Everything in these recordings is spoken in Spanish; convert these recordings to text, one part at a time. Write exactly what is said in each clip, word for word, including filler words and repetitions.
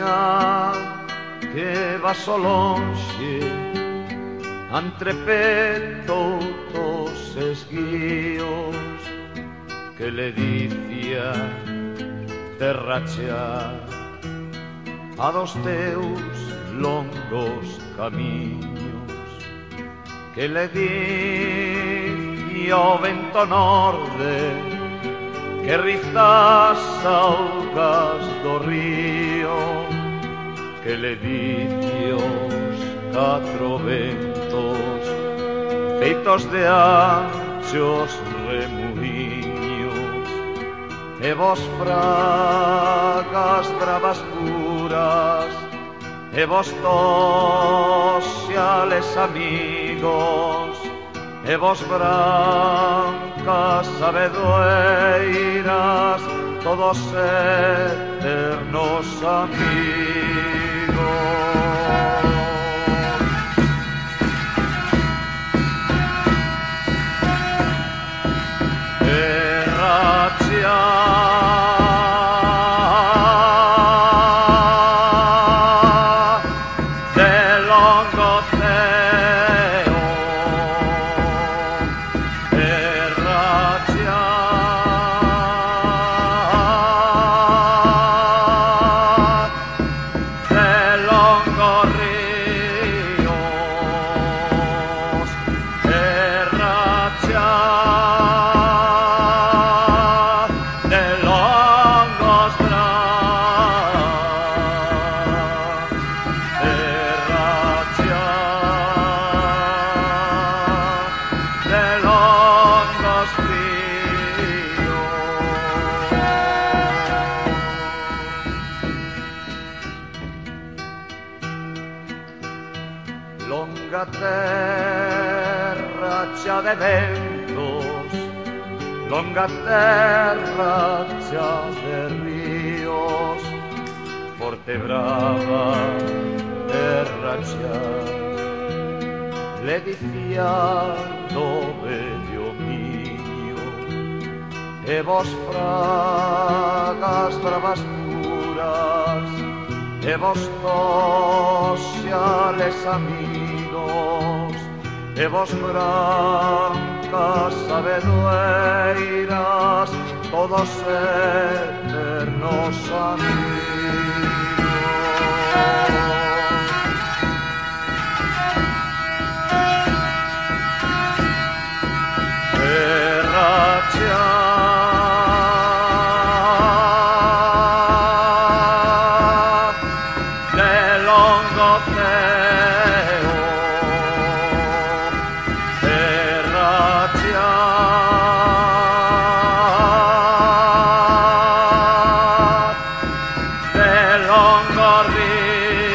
soñar que va solonxe entre todos esguíos que le dicía terrachear a dos teus longos camiños, que le dicía o vento norde que rizas augas do río, que le dicía os catro ventos feitos de anchos remuiños, e vos fragas bravas puras, e vos toxiales amigos, e vos brancas sabedoeiras, todos eternos amigos. Longa terra chea de ventos, longa terra chea de ríos, forte brava terra chea, le dicía do bello miño, e vos fragas bravas puras, e vos toxiales amigos, e vos brancas sabedoeiras, todos eternos amigos. Terra chea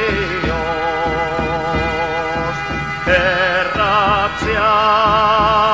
terra chea